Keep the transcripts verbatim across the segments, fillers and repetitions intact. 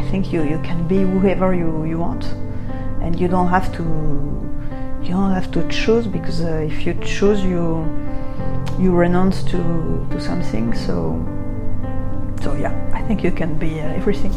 think you, you can be whoever you, you want, and you don't have to you don't have to choose, because uh, if you choose, you you renounce to to something. So so yeah, I think you can be uh, everything.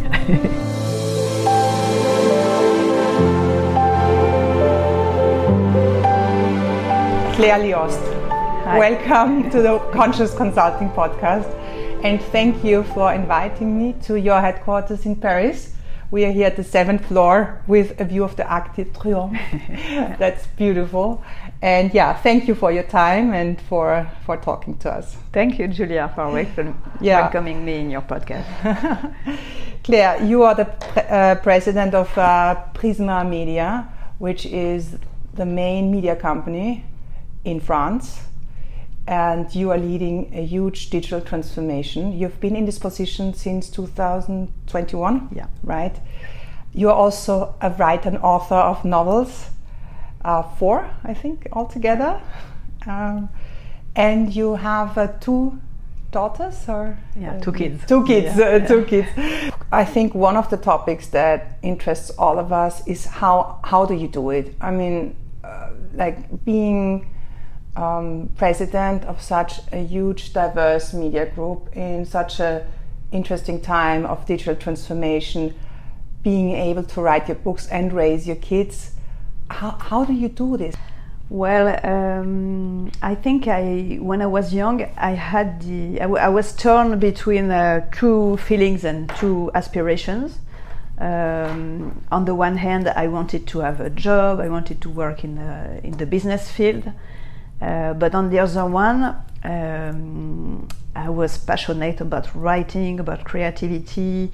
Claire Liost, welcome to the Conscious Consulting Podcast, and thank you for inviting me to your headquarters in Paris. We are here at the seventh floor with a view of the Arc de Triomphe. That's beautiful. And yeah, thank you for your time and for, for talking to us. Thank you, Julia, for welcome, yeah. welcoming me in your podcast. Claire, you are the pre- uh, president of uh, Prisma Media, which is the main media company in France, and you are leading a huge digital transformation. You've been in this position since two thousand twenty-one, yeah, right? You are also a writer and author of novels, uh, four, I think, altogether. Um, and you have uh, two daughters, or yeah, two kids. Two kids, yeah, uh, yeah. two kids. I think one of the topics that interests all of us is how how do you do it? I mean, uh, like being Um, president of such a huge, diverse media group in such a interesting time of digital transformation, being able to write your books and raise your kids. How, how do you do this? Well, um, I think I, when I was young, I had the, I, w- I was torn between uh, two feelings and two aspirations. Um, on the one hand, I wanted to have a job, I wanted to work in the, in the business field. Uh, but on the other one, um, I was passionate about writing, about creativity.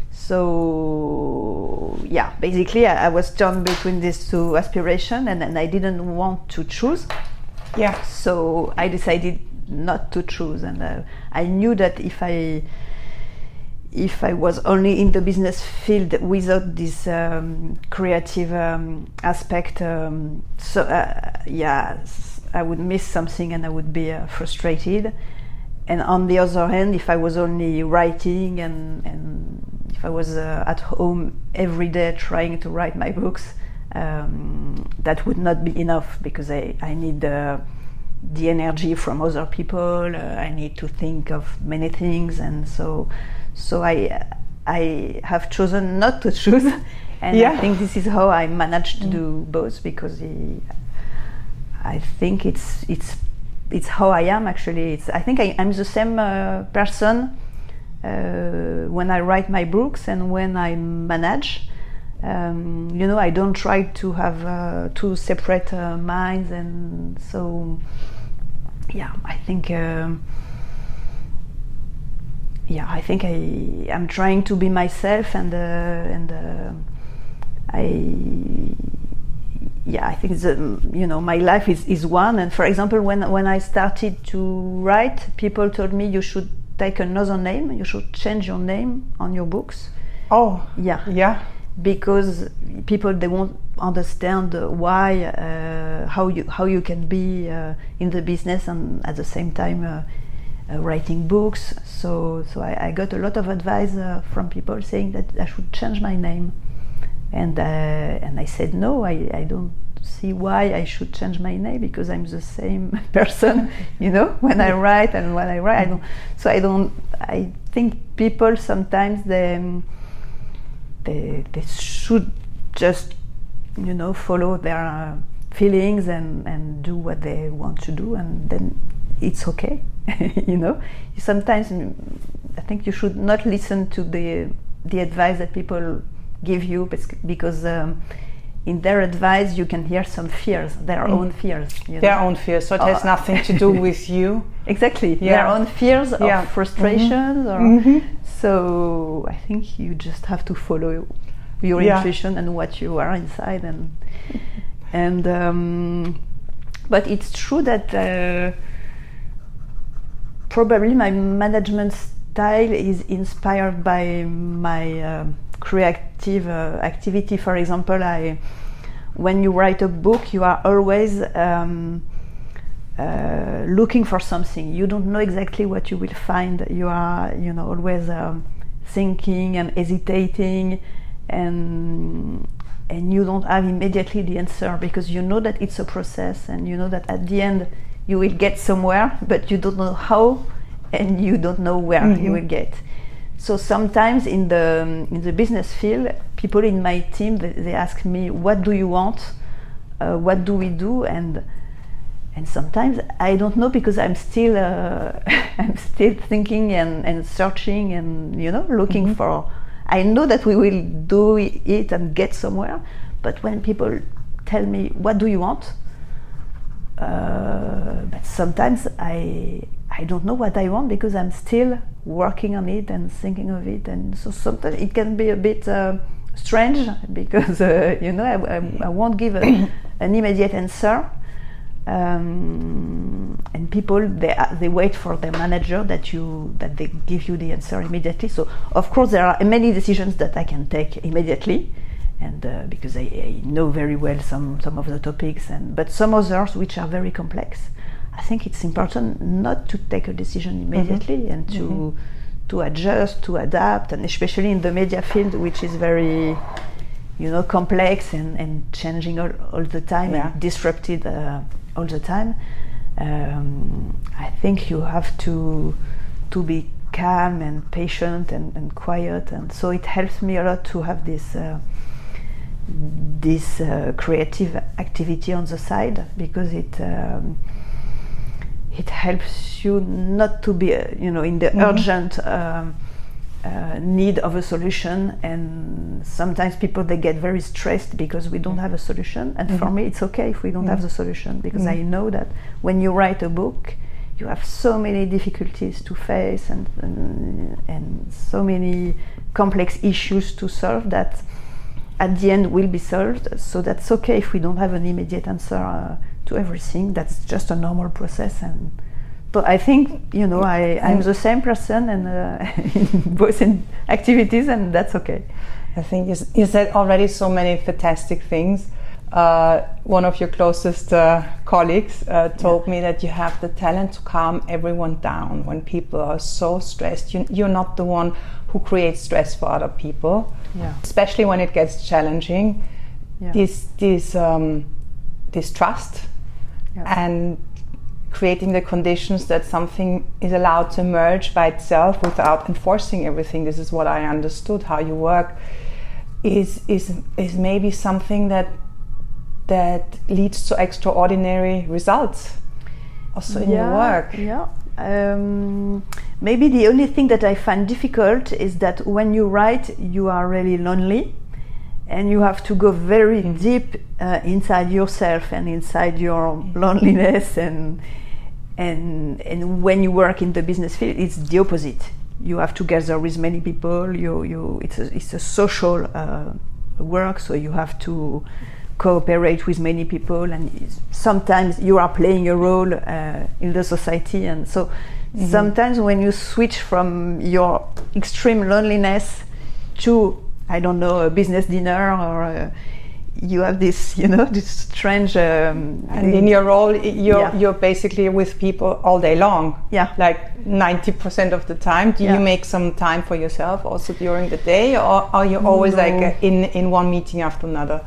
So yeah, basically I, I was torn between these two aspirations, and, and I didn't want to choose. Yeah. So I decided not to choose, and uh, I knew that if I if I was only in the business field without this um, creative um, aspect, um, so uh, yeah. I would miss something and I would be uh, frustrated. And on the other hand, if I was only writing and, and if I was uh, at home every day trying to write my books, um, that would not be enough, because I, I need uh, the energy from other people. Uh, I need to think of many things, and so so I I have chosen not to choose, and yeah. I think this is how I managed to mm. do both, because he, I think it's it's it's how I am actually. It's I think I, I'm the same uh, person uh, when I write my books and when I manage. Um, you know, I don't try to have uh, two separate uh, minds, and so yeah, I think um, yeah, I think I I'm trying to be myself, and uh, and uh, I. Yeah, I think the, you know, my life is, is one. And for example, when when I started to write, people told me you should take another name, you should change your name on your books. Oh, yeah, yeah. Because people, they won't understand why, uh, how you how you can be uh, in the business and at the same time uh, uh, writing books. So so I, I got a lot of advice uh, from people saying that I should change my name. And uh, and I said no, I, I don't see why I should change my name, because I'm the same person, you know, when I write and when I write. I don't, so I don't. I think people sometimes they they they should just, you know, follow their uh, feelings and, and do what they want to do, and then it's okay, you know. Sometimes I think you should not listen to the the advice that people give you, because um, in their advice you can hear some fears, their mm. own fears. You their know? own fears, so it has oh. nothing to do with you. Exactly, yeah. their own fears yeah. or frustrations. Mm-hmm. Or mm-hmm. So I think you just have to follow your yeah. intuition and what you are inside, and and um, but it's true that uh, probably my management style is inspired by my uh, creative uh, activity. For example, I, when you write a book, you are always um, uh, looking for something. You don't know exactly what you will find. You are, you know, always um, thinking and hesitating, and and you don't have immediately the answer, because you know that it's a process, and you know that at the end you will get somewhere, but you don't know how, and you don't know where mm-hmm. you will get. So sometimes in the in the business field, people in my team, they, they ask me, what do you want? Uh, what do we do? And and sometimes I don't know, because I'm still uh, I'm still thinking and, and searching and, you know, looking mm-hmm. for. I know that we will do it and get somewhere, but when people tell me, what do you want? Uh, but sometimes I I don't know what I want, because I'm still working on it and thinking of it, and so sometimes it can be a bit uh, strange, because uh, you know I, I, I won't give a, an immediate answer, um, and people they they wait for their manager that you that they give you the answer immediately. So of course there are many decisions that I can take immediately, and uh, because I, I know very well some some of the topics, and but some others which are very complex, I think it's important not to take a decision immediately mm-hmm. and to mm-hmm. to adjust, to adapt, and especially in the media field, which is very, you know, complex and, and changing all, all the time yeah. and disrupted uh, all the time. Um, I think you have to to be calm and patient and, and quiet, and so it helps me a lot to have this uh, this uh, creative activity on the side, because it um, it helps you not to be, uh, you know, in the mm-hmm. urgent um, uh, need of a solution. And sometimes people, they get very stressed because we don't have a solution. And mm-hmm. for me, it's okay if we don't mm-hmm. have the solution, because mm-hmm. I know that when you write a book, you have so many difficulties to face and and, and so many complex issues to solve that at the end will be solved. So that's okay if we don't have an immediate answer uh, to everything. That's just a normal process. And but I think, you know, I, I'm the same person and uh, in both in activities, and that's okay. I think you, you said already so many fantastic things. Uh, one of your closest uh, colleagues uh, told yeah. me that you have the talent to calm everyone down when people are so stressed. You, you're not the one who creates stress for other people, yeah. especially when it gets challenging. Yeah. This, this, um, this trust yeah. and creating the conditions that something is allowed to emerge by itself without enforcing everything. This is what I understood how you work. Is is is maybe something that that leads to extraordinary results also in yeah, your work. Yeah. Um, maybe the only thing that I find difficult is that when you write, you are really lonely, and you have to go very mm. deep uh, inside yourself and inside your loneliness. And and and when you work in the business field, it's the opposite. You have to gather with many people. You you it's a, it's a social uh, work, so you have to cooperate with many people, and sometimes you are playing a role uh, in the society. And so mm-hmm. sometimes when you switch from your extreme loneliness to, I don't know, a business dinner, or a, you have this, you know, this strange um, and in your role you're yeah. you're basically with people all day long, yeah like ninety percent of the time. Do yeah. you make some time for yourself also during the day, or are you always no. like in in one meeting after another?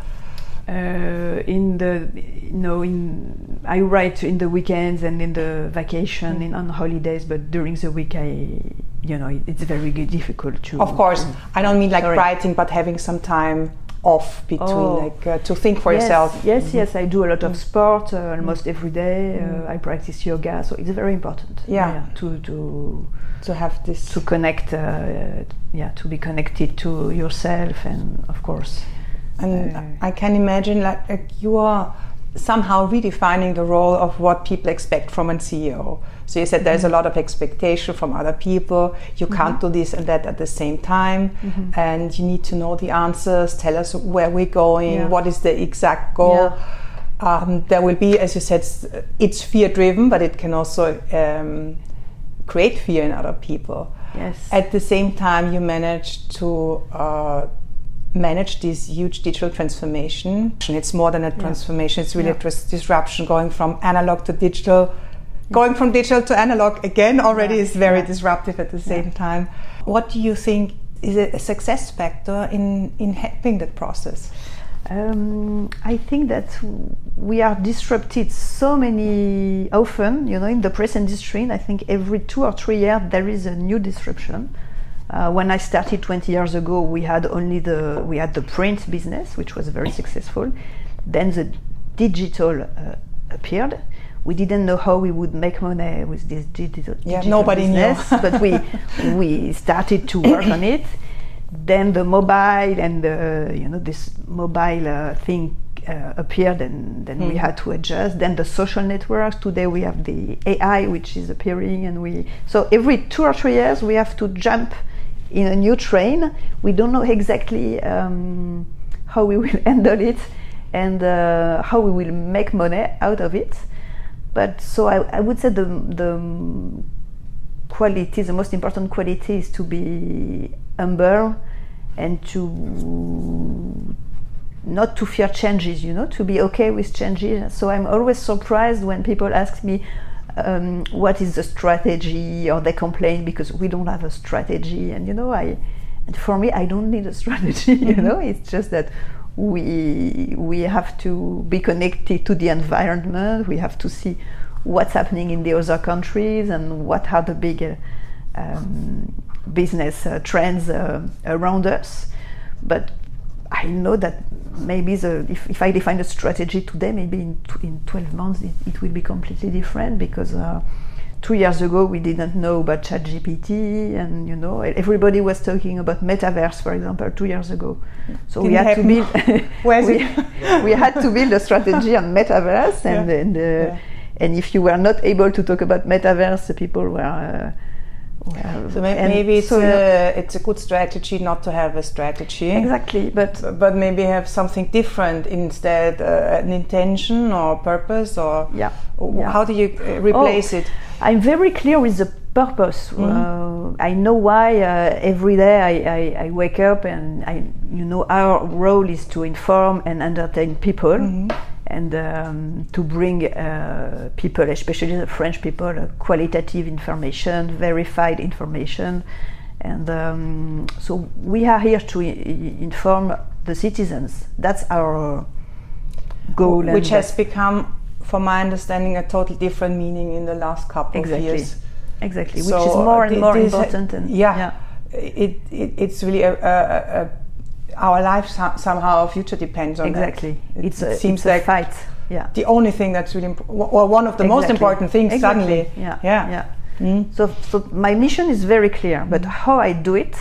Uh, in the no, in I write in the weekends and in the vacation, mm. in on holidays, but during the week I, you know, it's very difficult to. Of course, to, I don't mean like sorry. writing, but having some time off between, oh. like uh, to think for yes, yourself. Yes, mm-hmm. yes, I do a lot of mm. sport uh, almost mm. every day. Mm. Uh, I practice yoga, so it's very important. Yeah, yeah to to to have this to connect. Uh, yeah, to be connected to yourself, and of course. And uh, I can imagine like, like you are somehow redefining the role of what people expect from a C E O. So you said mm-hmm. there's a lot of expectation from other people. You mm-hmm. can't do this and that at the same time, mm-hmm. and you need to know the answers. Tell us where we're going. Yeah. What is the exact goal? Yeah. Um, there will be, as you said, it's fear-driven, but it can also um, create fear in other people. Yes. At the same time, you manage to. Uh, manage this huge digital transformation. It's more than a transformation, yeah. it's really yeah. a disruption, going from analog to digital. Yeah. Going from digital to analog again already yeah. is very yeah. disruptive at the same yeah. time. What do you think is it a success factor in, in helping that process? Um, I think that we are disrupted so many often, you know, in the press industry. And I think every two or three years there is a new disruption. Uh, when I started twenty years ago, we had only the we had the print business, which was very successful. Then the digital uh, appeared. We didn't know how we would make money with this digital, yeah, digital nobody business, knew. but we we started to work on it. Then the mobile and the, you know, this mobile uh, thing uh, appeared, and then mm. we had to adjust. Then the social networks. Today we have the A I, which is appearing, and we so every two or three years we have to jump in a new train. We don't know exactly um, how we will handle it and uh, how we will make money out of it. But so I, I would say the the quality, the most important quality, is to be humble and to not to fear changes, you know, to be okay with changes. So I'm always surprised when people ask me um, what is the strategy, or they complain because we don't have a strategy. And you know, I and for me, I don't need a strategy. You mm-hmm. know, it's just that we we have to be connected to the environment. We have to see what's happening in the other countries and what are the big uh, um, business uh, trends uh, around us. But I know that maybe the, if, if I define a strategy today, maybe in, in twelve months it, it will be completely different, because uh, two years ago we didn't know about ChatGPT, and you know, everybody was talking about metaverse, for example, two years ago. So Didn't we had happen. to build we, we had to build a strategy on metaverse, and yeah. and, uh, yeah. and if you were not able to talk about metaverse, the people were. Uh, Well, so maybe, maybe it's, so, a, it's a good strategy not to have a strategy. Exactly, but but maybe have something different instead, uh, an intention or purpose, or yeah, yeah. how do you uh, replace oh, it? I'm very clear with the purpose. Mm-hmm. Uh, I know why uh, every day I, I, I wake up, and I, you know, our role is to inform and entertain people. Mm-hmm. And um, to bring uh, people, especially the French people, uh, qualitative information, verified information. And um, so we are here to I- inform the citizens. That's our goal. Which has become, from my understanding, a totally different meaning in the last couple exactly. of years. Exactly, so which is more and more this important. And yeah, yeah. It, it, it's really a, a, a our life, somehow our future depends on exactly. that. It, it's it a, seems it's like a fight. Yeah. The only thing that's really imp- or one of the exactly. most important things exactly. suddenly. Yeah. Yeah. yeah. Mm. So, so my mission is very clear, but how I do it,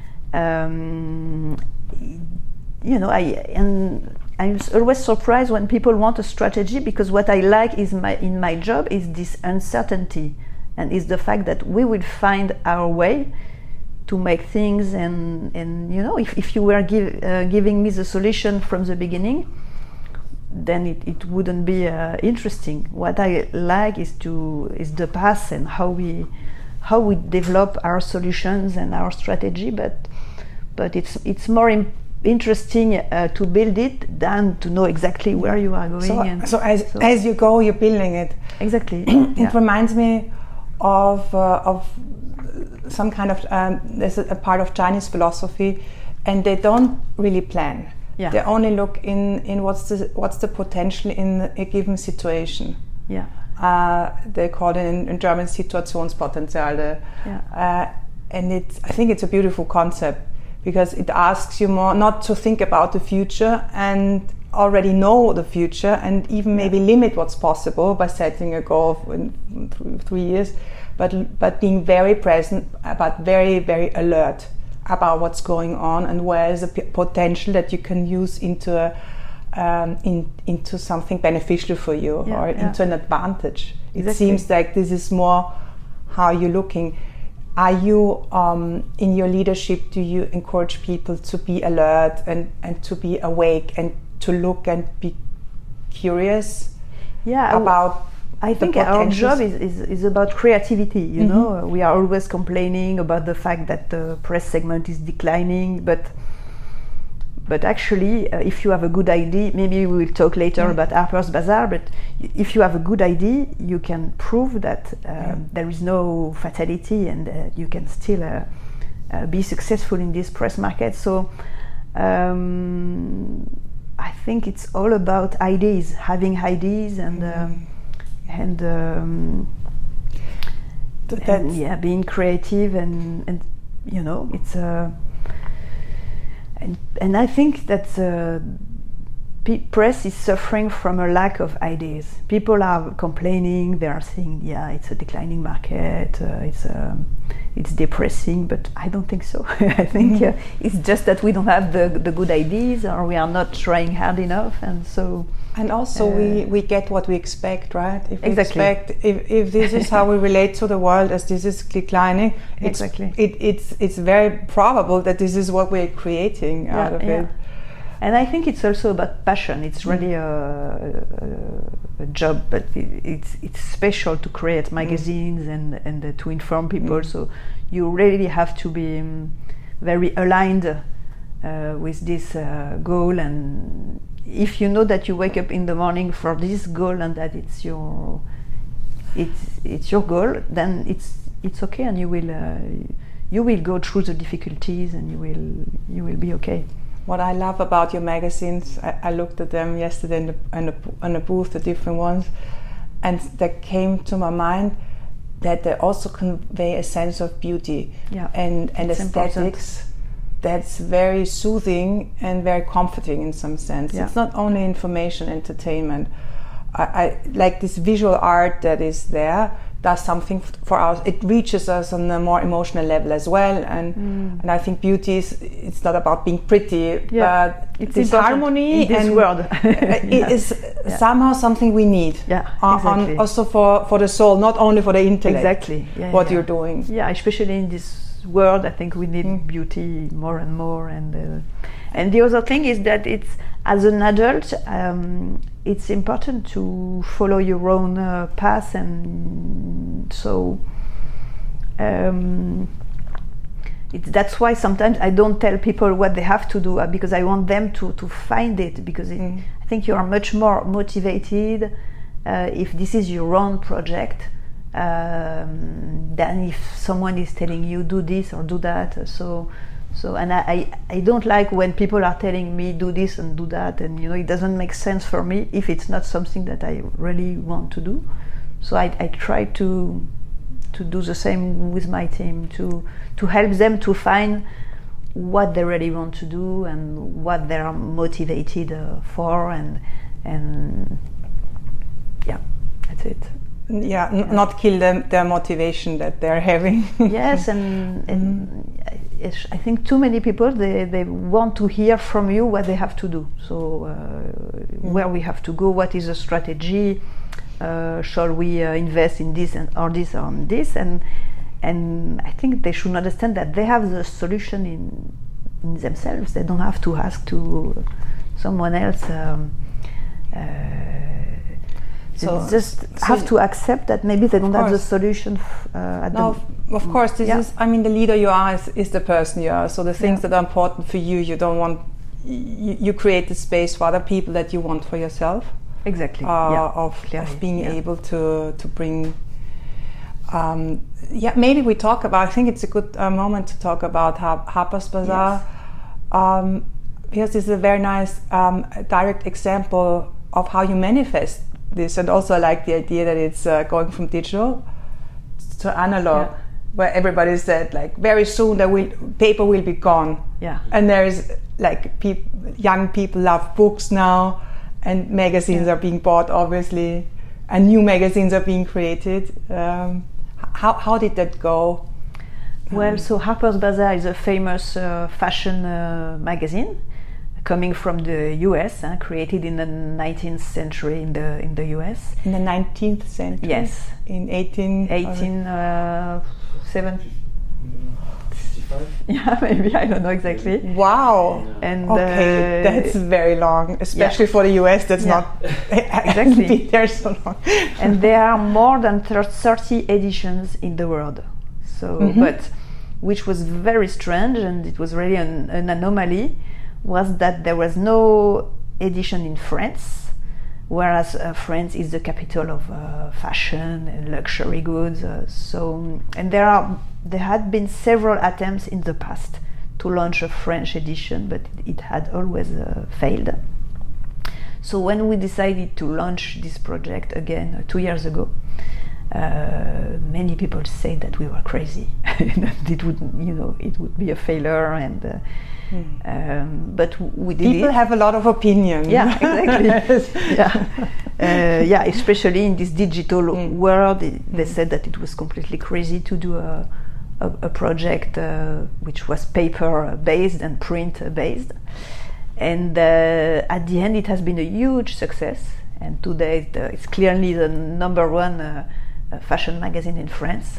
um, you know, I and I'm always surprised when people want a strategy, because what I like is my in my job is this uncertainty, and is the fact that we will find our way to make things, and, and you know, if, if you were give, uh, giving me the solution from the beginning, then it, it wouldn't be uh, interesting. What I like is to is the path and how we how we develop our solutions and our strategy. But but it's it's more im- interesting uh, to build it than to know exactly where you are going. So, and so as so as you go, you're building it. Exactly. It yeah. reminds me of uh, of some kind of um, there's a, a part of Chinese philosophy, and they don't really plan. Yeah. They only look in, in what's the what's the potential in a given situation. Yeah. Uh, they call it in, in German Situationspotenziale. Yeah. Uh, and it's I think it's a beautiful concept, because it asks you more not to think about the future and already know the future, and even maybe yeah. limit what's possible by setting a goal in th- three years, but but being very present, but very very alert about what's going on, and where is the p- potential that you can use into a, um, in, into something beneficial for you, yeah, or yeah. into an advantage. Exactly. It seems like this is more how you're looking. Are you um, in your leadership? Do you encourage people to be alert and, and to be awake and to look and be curious yeah, about? I think our job is, is, is about creativity, you mm-hmm. know. We are always complaining about the fact that the press segment is declining, but but actually, uh, if you have a good idea, maybe we will talk later mm-hmm. about Harper's Bazaar, but if you have a good idea, you can prove that um, yeah. there is no fatality, and uh, you can still uh, uh, be successful in this press market. So um, I think it's all about ideas, having ideas, and mm. um, and, um, and yeah, being creative, and and you know, it's uh, and and I think that uh, press is suffering from a lack of ideas. People are complaining. They are saying, "Yeah, it's a declining market. Uh, it's um, it's depressing." But I don't think so. I think mm-hmm. uh, it's just that we don't have the the good ideas, or we are not trying hard enough, and so. And also, uh, we, we get what we expect, right? If we exactly. expect, if, if this is how we relate to the world, as this is declining, it's, exactly. it, it's it's very probable that this is what we're creating yeah, out of yeah. it. And I think it's also about passion. It's really a, a, a job, but it, it's it's special to create magazines mm. and and uh, to inform people. Mm. So you really have to be um, very aligned uh, with this uh, goal. And if you know that you wake up in the morning for this goal and that it's your it's it's your goal, then it's it's okay, and you will uh, you will go through the difficulties, and you will you will be okay. What I love about your magazines, I, I looked at them yesterday in the, in, the, in the booth, the different ones, and that came to my mind that they also convey a sense of beauty yeah, and, and aesthetics important. That's very soothing and very comforting in some sense. Yeah. It's not only information, entertainment. I, I like this visual art that is there, does something for us. It reaches us on a more emotional level as well, and mm. and I think beauty is, it's not about being pretty, yeah. but it's this harmony in this and world. it yeah. is yeah. somehow something we need. Yeah, uh, exactly. on, also for, for the soul, not only for the intellect. Exactly. Yeah, what yeah. you're doing. Yeah, especially in this world, I think we need mm. beauty more and more. And uh, and the other thing is that it's, as an adult, um, it's important to follow your own uh, path, and so um, it's, that's why sometimes I don't tell people what they have to do, uh, because I want them to, to find it, because it, mm. I think you are much more motivated uh, if this is your own project um, than if someone is telling you do this or do that. So So, and I, I, I don't like when people are telling me do this and do that, and you know, it doesn't make sense for me if it's not something that I really want to do. So I, I try to to do the same with my team, to to help them to find what they really want to do and what they are motivated uh, for, and and yeah, that's it. Yeah, n- yeah. not kill them their motivation that they're having. Yes, and, and mm. I think too many people, they, they want to hear from you what they have to do. So uh, mm. where we have to go, what is the strategy, uh, shall we uh, invest in this and or this or this, and and I think they should understand that they have the solution in, in themselves. They don't have to ask to someone else. Um, uh, So just so have to accept that maybe they don't have the solution. F- uh, at no, the of course. This yeah. is. I mean, the leader you are is, is the person you are. So the things yeah. that are important for you, you don't want. You, you create the space for other people that you want for yourself. Exactly. Uh, yeah. Of, of being yeah. able to to bring. Um, yeah, maybe we talk about. I think it's a good uh, moment to talk about Har- Harper's Bazaar, yes. um, because this is a very nice um, direct example of how you manifest this, and also I like the idea that it's uh, going from digital to analog, yeah. where everybody said like very soon there will paper will be gone. Yeah. And there's like peop- young people love books now, and magazines yeah. are being bought obviously, and new magazines are being created. Um, how how did that go? Well, um, so Harper's Bazaar is a famous uh, fashion uh, magazine, coming from the U S, uh, created in the nineteenth century in the in the U S. In the nineteenth century. Yes. In eighteen. eighteen uh, seven. fifty-five. Yeah, maybe I don't know exactly. Wow. And okay, uh, that's very long, especially yeah. for the U S. That's yeah. not exactly been there so long. And there are more than thirty editions in the world. So, mm-hmm. but which was very strange, and it was really an, an anomaly, was that there was no edition in France, whereas uh, France is the capital of uh, fashion and luxury goods. Uh, so, and there are there had been several attempts in the past to launch a French edition, but it had always uh, failed. So when we decided to launch this project again uh, two years ago, uh, many people said that we were crazy, that it would, you know, it would be a failure, and uh, mm. um, but we did People it. have a lot of opinion. Yeah, exactly. yeah, uh, yeah, especially in this digital mm. world, they mm. said that it was completely crazy to do a a, a project uh, which was paper based and print based. And uh, at the end, it has been a huge success. And today, it, uh, it's clearly the number one uh, uh, fashion magazine in France.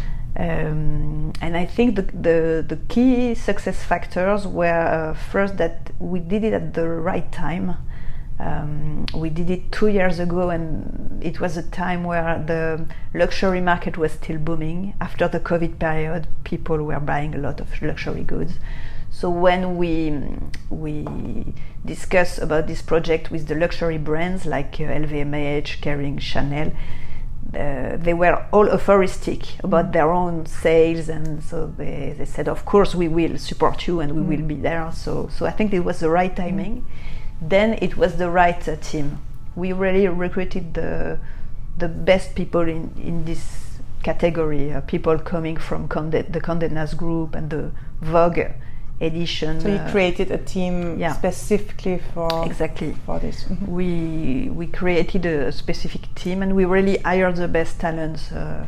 Um, and I think the, the the key success factors were uh, first that we did it at the right time. Um, we did it two years ago, and it was a time where the luxury market was still booming. After the COVID period, people were buying a lot of luxury goods. So when we we discussed about this project with the luxury brands like uh, L V M H, Kering, Chanel, uh, they were all euphoristic about their own sales, and so they, they said, of course we will support you and we mm. will be there. So so I think it was the right timing. Mm. Then it was the right uh, team. We really recruited the the best people in, in this category, uh, people coming from Condé, the Condé Nast Group and the Vogue edition. So you uh, created a team yeah. specifically for exactly for this. Mm-hmm. We we created a specific team, and we really hired the best talents. Uh,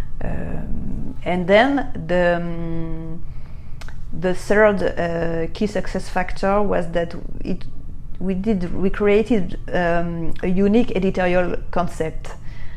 um, and then the um, the third uh, key success factor was that it we did we created um, a unique editorial concept.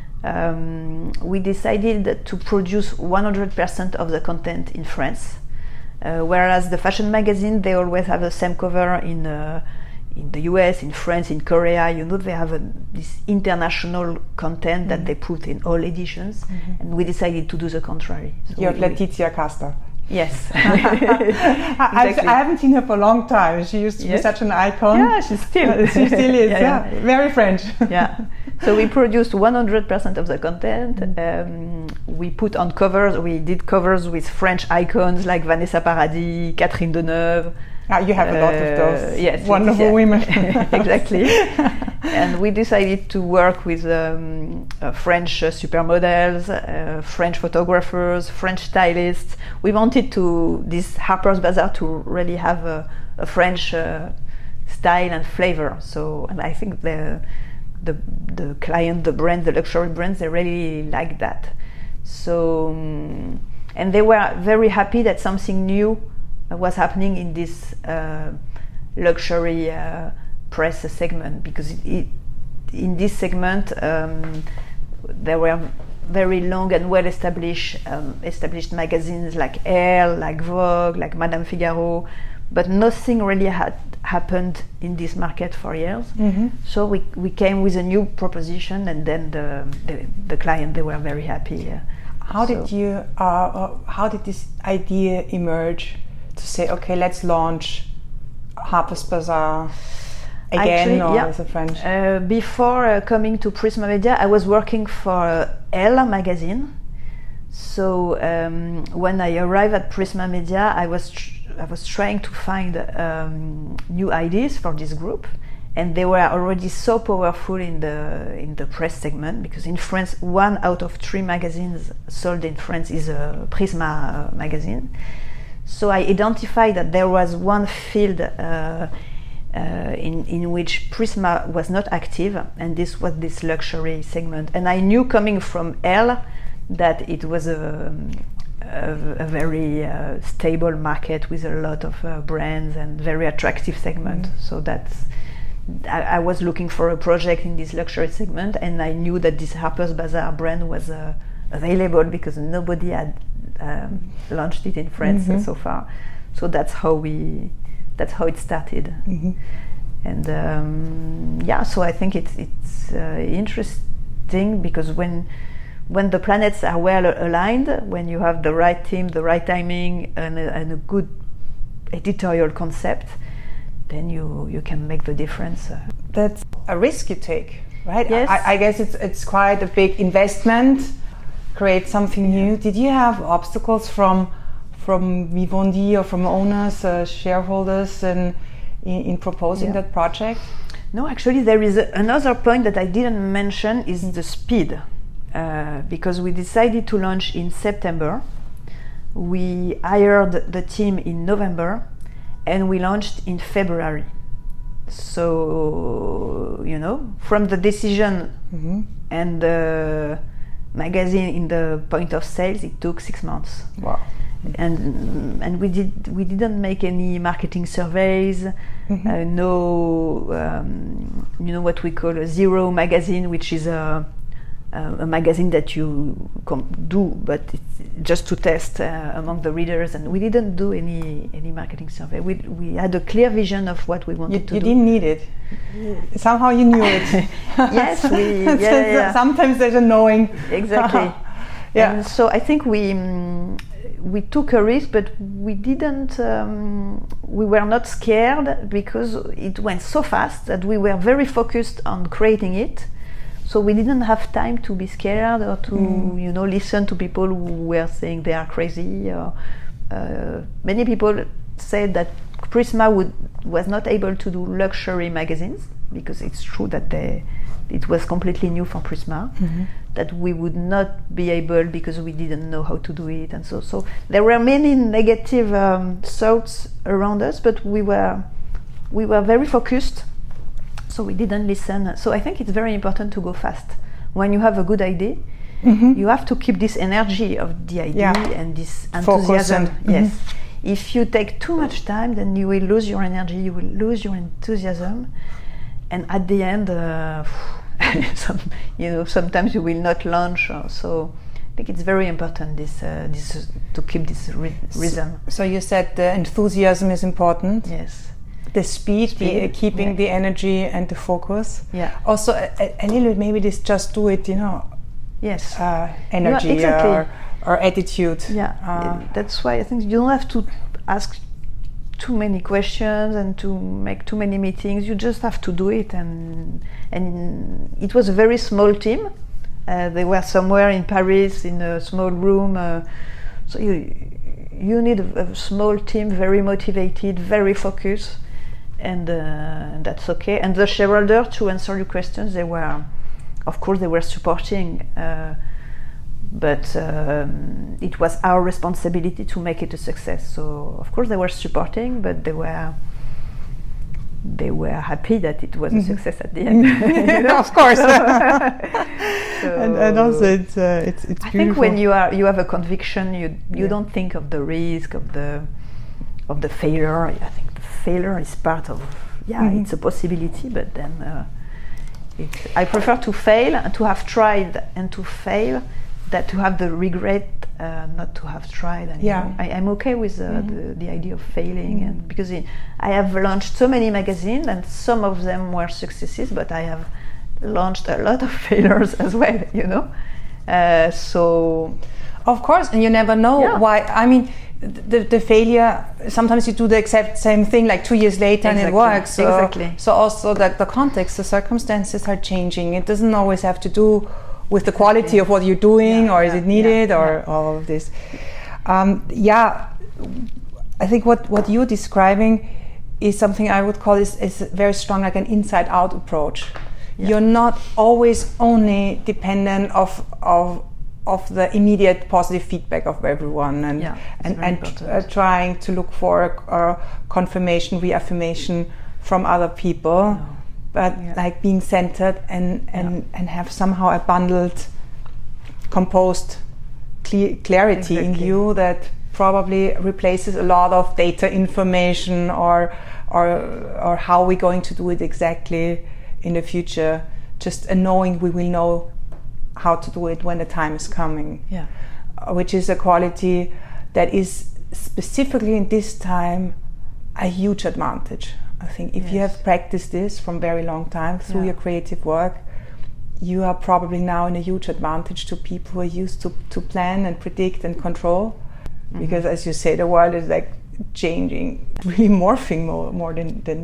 Um, we decided to produce one hundred percent of the content in France. Uh, whereas the fashion magazine, they always have the same cover in uh, in the U S, in France, in Korea. You know, they have a, this international content mm-hmm. that they put in all editions, mm-hmm. and we decided to do the contrary. So you have we, Laetitia Casta. Yes. exactly. I haven't seen her for a long time. She used to yes. be such an icon. Yeah, she still she still is. yeah, yeah. yeah, very French. yeah. So we produced one hundred percent of the content. Um, we put on covers. We did covers with French icons like Vanessa Paradis, Catherine Deneuve. Ah, you have uh, a lot of those yes, wonderful yeah. women. Exactly. And we decided to work with um, uh, French uh, supermodels, uh, French photographers, French stylists. We wanted to this Harper's Bazaar to really have a, a French uh, style and flavor. So, and I think the the the client, the brand, the luxury brands, they really like that. So, um, and they were very happy that something new was happening in this uh, luxury uh, press segment, because it, it, in this segment um, there were very long and well established um, established magazines like Elle, like Vogue, like Madame Figaro, but nothing really had happened in this market for years. Mm-hmm. So we we came with a new proposition, and then the the, the client, they were very happy. Uh, how so. did you uh, uh, how did this idea emerge to say, okay, let's launch Harper's Bazaar again? Actually, or yeah. is it French? Uh, before uh, coming to Prisma Media, I was working for uh, Elle magazine. So um, when I arrived at Prisma Media, I was tr- I was trying to find um, new ideas for this group, and they were already so powerful in the in the press segment, because in France, one out of three magazines sold in France is a Prisma uh, magazine. So I identified that there was one field uh, uh, in in which Prisma was not active, and this was this luxury segment. And I knew, coming from Elle, that it was a a, a very uh, stable market with a lot of uh, brands and very attractive segment. Mm. So that's I, I was looking for a project in this luxury segment, and I knew that this Harper's Bazaar brand was uh, available, because nobody had um, launched it in France mm-hmm. so far. So that's how we that's how it started. Mm-hmm. And um, yeah, so I think it's it's uh, interesting, because when when the planets are well aligned, when you have the right team, the right timing, and a, and a good editorial concept, then you you can make the difference. That's a risk you take. right? Yes. I, I guess it's it's quite a big investment, create something new. Did you have obstacles from from Vivendi or from owners, uh, shareholders, and in, in proposing Yeah. that project? No, actually, there is a, another point that I didn't mention is the speed, uh, because we decided to launch in September. We hired the team in November, and we launched in February. So, you know, from the decision Mm-hmm. and the magazine in the point of sales, it took six months. Wow. And and we did we didn't make any marketing surveys, Mm-hmm. uh, no um, you know what we call a zero magazine, which is a a, a magazine that you com- do, but it's just to test uh, among the readers. And we didn't do any any marketing survey. We we had a clear vision of what we wanted You, to you do. didn't need it. Somehow you knew it. Yes, we yeah, yeah, yeah. Sometimes there's a knowing. Exactly. Yeah. And so I think we mm, we took a risk, but we didn't. Um, we were not scared because it went so fast that we were very focused on creating it. So we didn't have time to be scared or to Mm. you know listen to people who were saying they are crazy. Or uh, many people said that Prisma would was not able to do luxury magazines because it's true that they it was completely new for Prisma. Mm-hmm. That we would not be able because we didn't know how to do it, and so so there were many negative um, thoughts around us, but we were we were very focused, so we didn't listen. So I think it's very important to go fast when you have a good idea. Mm-hmm. You have to keep this energy of the idea Yeah. and this Focus enthusiasm. and- Yes. Mhm. If you take too much time, then you will lose your energy. You will lose your enthusiasm, and at the end, uh, some, you know, sometimes you will not launch. Or, so I think it's very important this uh, this to keep this ry- rhythm. So you said the enthusiasm is important. Yes. The speed, the, Speed, uh, keeping yeah. the energy and the focus. Yeah. Also, a, a- a little bit maybe this just do it, you know, Yes. uh, energy exactly. or, or attitude. Yeah, Uh, that's why I think you don't have to ask too many questions and to make too many meetings. You just have to do it, and and it was a very small team. Uh, they were somewhere in Paris in a small room. Uh, so you you need a, a small team, very motivated, very focused, and uh, that's okay. And the shareholder, to answer your questions, they were, of course, they were supporting. Uh, but um, it was our responsibility to make it a success. So of course they were supporting, but they were they were happy that it was a success at the end. You know? Of course. So, and, and also it's uh, it's it's I beautiful. think when you are you have a conviction, you you Yeah. don't think of the risk of the of the failure. I think the failure is part of yeah, Mhm. it's a possibility, but then uh, it, I prefer to fail and to have tried and to fail that to have the regret uh, not to have tried anymore. Yeah. I, I'm okay with uh, Mhm. the, the idea of failing, Mhm. and because it, I have launched so many magazines and some of them were successes, but I have launched a lot of failures as well, you know. Uh, so Of course, and you never know Yeah. why. I mean, the, the failure. Sometimes you do the exact same thing, like two years later, and it Exactly, works. So, exactly. So also that the context, the circumstances are changing. It doesn't always have to do with the quality of what you're doing, Yeah, or is yeah, it needed, yeah, or yeah. all of this. Um, yeah, I think what what you're describing is something I would call is, is very strong, like an inside-out approach. Yeah. You're not always only dependent of of of the immediate positive feedback of everyone, and Yeah, it's and, very and important. uh, trying to look for uh, confirmation, reaffirmation from other people, No. but Yeah. like being centered and and Yeah. and have somehow a bundled, composed cle- clarity in Exactly. you that probably replaces a lot of data information or or or how we're going to do it exactly in the future. Just a knowing we will know how to do it when the time is coming, yeah, uh, which is a quality that is specifically in this time a huge advantage. I think if you Yes. have practiced this from very long time through Yeah. your creative work, you are probably now in a huge advantage to people who are used to, to plan and predict and control. Because as you say, the world is like changing, really morphing more, more than, than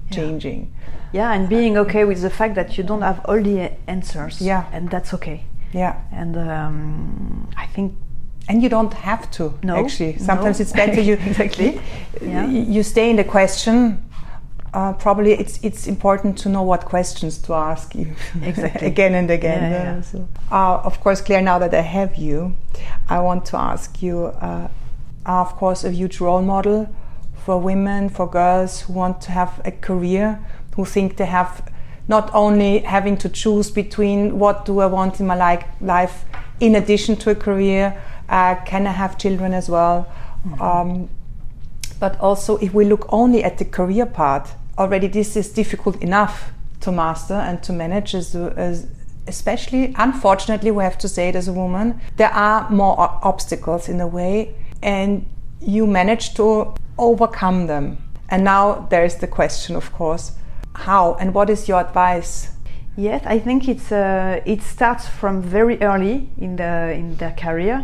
changing. Yeah, and being okay with the fact that you don't have all the answers. Yeah. And that's okay. Yeah. And um, I think. And you don't have to. No. Actually, sometimes no. it's better you exactly. Yeah. You stay in the question. Uh, probably it's it's important to know what questions to ask you exactly again and again. Yeah, yeah. Uh, so, uh, of course, Claire, now that I have you, I want to ask you. Uh, are of course a huge role model for women, for girls who want to have a career, who think they have not only having to choose between what do I want in my like life in addition to a career, uh, can I have children as well? Mm-hmm. Um, but also if we look only at the career part, already this is difficult enough to master and to manage, as, as especially, unfortunately, we have to say it as a woman, there are more o- obstacles in a way, and you manage to overcome them. And now there is the question, of course, how and what is your advice? Yes, I think it's uh, it starts from very early in the in their career,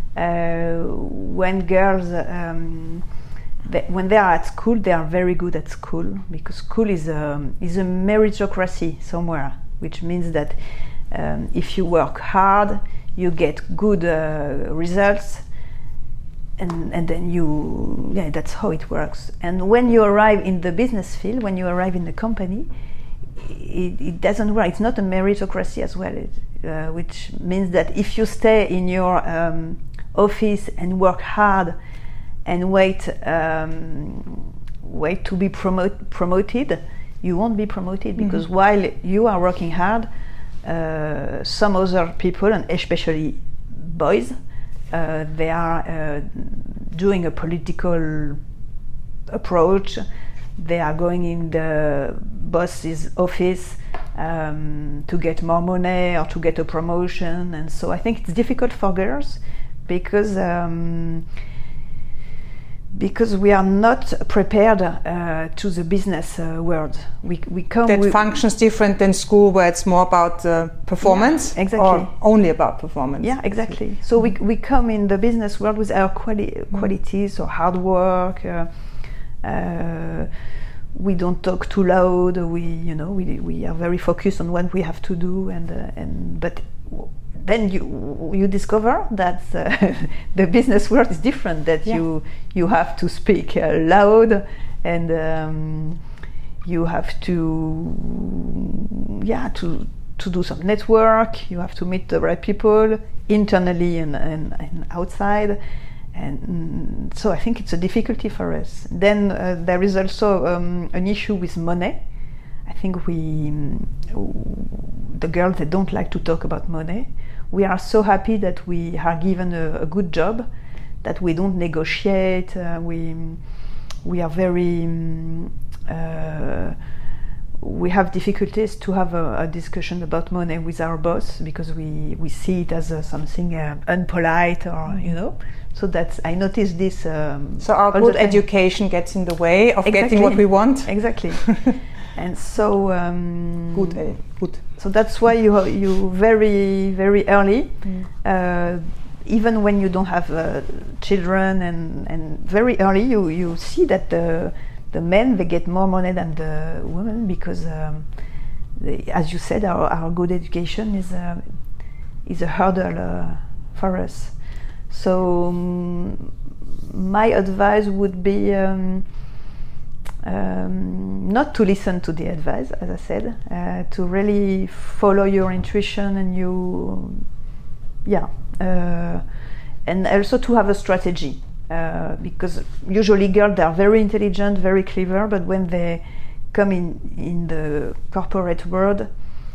uh, when girls um, they, when they are at school, they are very good at school, because school is a is a meritocracy somewhere, which means that um, if you work hard, you get good uh, results. And, and then you, yeah, that's how it works. And when you arrive in the business field, when you arrive in the company, it, it doesn't work. It's not a meritocracy as well, it, uh, which means that if you stay in your um, office and work hard and wait, um, wait to be promote, promoted, you won't be promoted, because mm-hmm. while you are working hard, uh, some other people, and especially boys, Uh, they are uh, doing a political approach. They are going in the boss's office um, to get more money or to get a promotion, and so I think it's difficult for girls because um, because we are not prepared uh, to the business uh, world. We we come that we functions different than school, where it's more about uh, performance, yeah, exactly. or only about performance. Yeah, exactly. So we we come in the business world with our quali- qualities, or hard work. Uh, uh, we don't talk too loud. We you know we we are very focused on what we have to do, and uh, and but. Then you you discover that uh, the business world is different. That yeah. you you have to speak uh, loud, and um, you have to yeah to to do some network. You have to meet the right people internally and and, and outside, and mm, so I think it's a difficulty for us. Then uh, there is also um, an issue with money. I think we um, the girls, they don't like to talk about money. We are so happy that we are given a, a good job, that we don't negotiate. Uh, we we are very um, uh, we have difficulties to have a, a discussion about money with our boss, because we, we see it as uh, something uh, unpolite, or you know. So that's I noticed this. Um, so our good education gets in the way of exactly. getting what we want. Exactly. And so um, good, eh? Good. So that's why you you very very early, mm. uh, even when you don't have uh, children, and, and very early you, you see that the the men, they get more money than the women, because um, they, as you said, our, our good education is a is a hurdle uh, for us. So um, my advice would be. Um, Um, not to listen to the advice, as I said, uh, to really follow your intuition, and you, yeah, uh, and also to have a strategy, uh, because usually girls, they are very intelligent, very clever, but when they come in in the corporate world,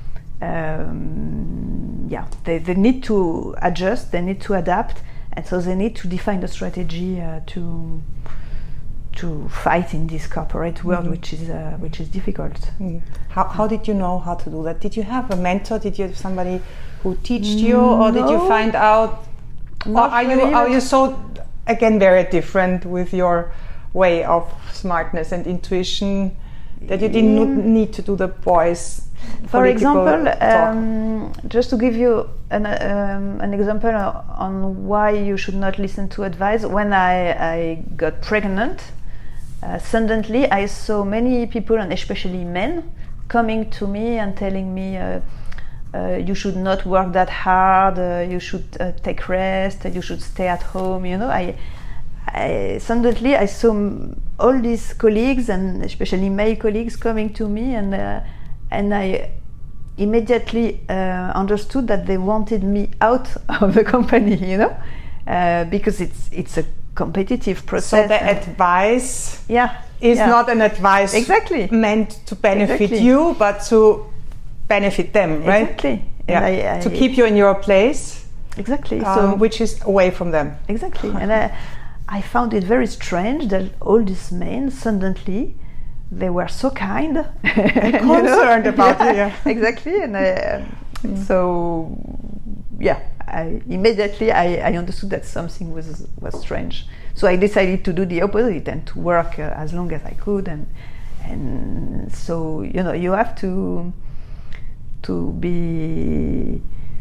um, yeah, they, they need to adjust, they need to adapt, and so they need to define a strategy uh, to. to fight in this corporate world, mm-hmm. which is uh, which is difficult. Mm. How how did you know how to do that? Did you have a mentor? Did you have somebody who taught you, or no. did you find out? Not or are really, you are you so again very different with your way of smartness and intuition that you didn't mm. need to do the boys? For example, um, just to give you an um, an example on why you should not listen to advice. When I I got pregnant. uh, suddenly I saw many people, and especially men, coming to me and telling me, uh, uh, you should not work that hard, uh, you should uh, take rest, you should stay at home. You know, I, I suddenly I saw m- all these colleagues, and especially male colleagues, coming to me, and uh, and I immediately uh, understood that they wanted me out of the company. You know, uh, because it's it's a competitive process. So the advice yeah, is yeah. not an advice exactly meant to benefit Exactly. you, but to benefit them, right? Exactly. Yeah. And I, I, to keep you in your place, exactly. um, So which is away from them. exactly, and I, I found it very strange that all these men suddenly they were so kind and concerned about you, yeah. exactly, and I, um, so yeah, I immediately I, I understood that something was was strange. So I decided to do the opposite and to work uh, as long as I could, and and so you know you have to to be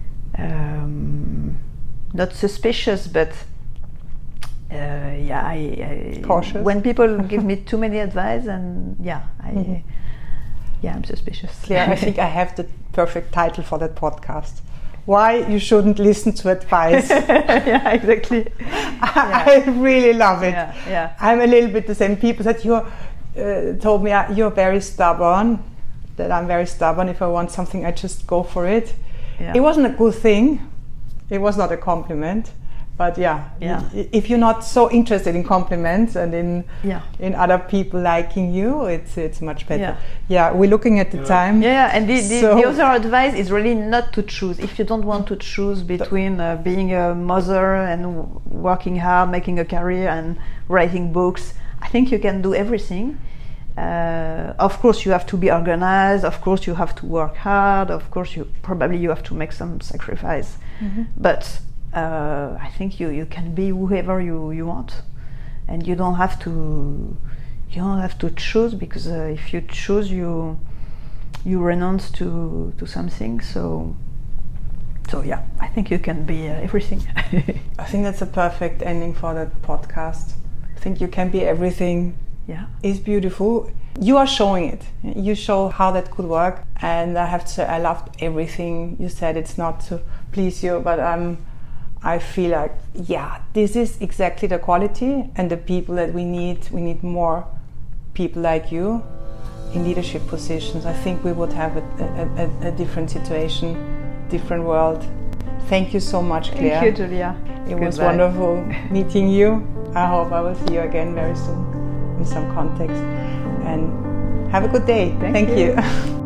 um, not suspicious, but uh, yeah, I, I Cautious. when people give me too many advice, and yeah, I Mhm. yeah, I'm suspicious. Claire, I think I have the perfect title for that podcast. Why you shouldn't listen to advice. yeah, exactly. I really love it. Yeah, yeah. I'm a little bit the same. People said you uh, told me uh, you're very stubborn. That I'm very stubborn. If I want something, I just go for it. Yeah. It wasn't a good thing. It was not a compliment. But yeah, Yeah. i- if you're not so interested in compliments and in Yeah. in other people liking you, it's it's much better. Yeah. Yeah, we're looking at the Yeah. time. Yeah, and the, the, So- the other advice is really not to choose. If you don't want to choose between uh, being a mother and w- working hard, making a career, and writing books, I think you can do everything. Uh, of course, you have to be organized. Of course, you have to work hard. Of course, you probably you have to make some sacrifice. But uh, I think you, you can be whoever you, you want, and you don't have to you don't have to choose, because uh, if you choose, you you renounce to to something. So so yeah, I think you can be uh, everything. I think that's a perfect ending for that podcast. I think you can be everything. Yeah. Is beautiful. You are showing it. You show how that could work, and I have to say I loved everything you said. It's not to please you, but um, I feel like yeah, this is exactly the quality and the people that we need. We need more people like you in leadership positions. I think we would have a, a, a, a different situation, different world. Thank you so much, Claire. Thank you, Julia. It was Goodbye. wonderful meeting you. I hope I will see you again very soon in some context. And have a good day. Thank Thank you. you.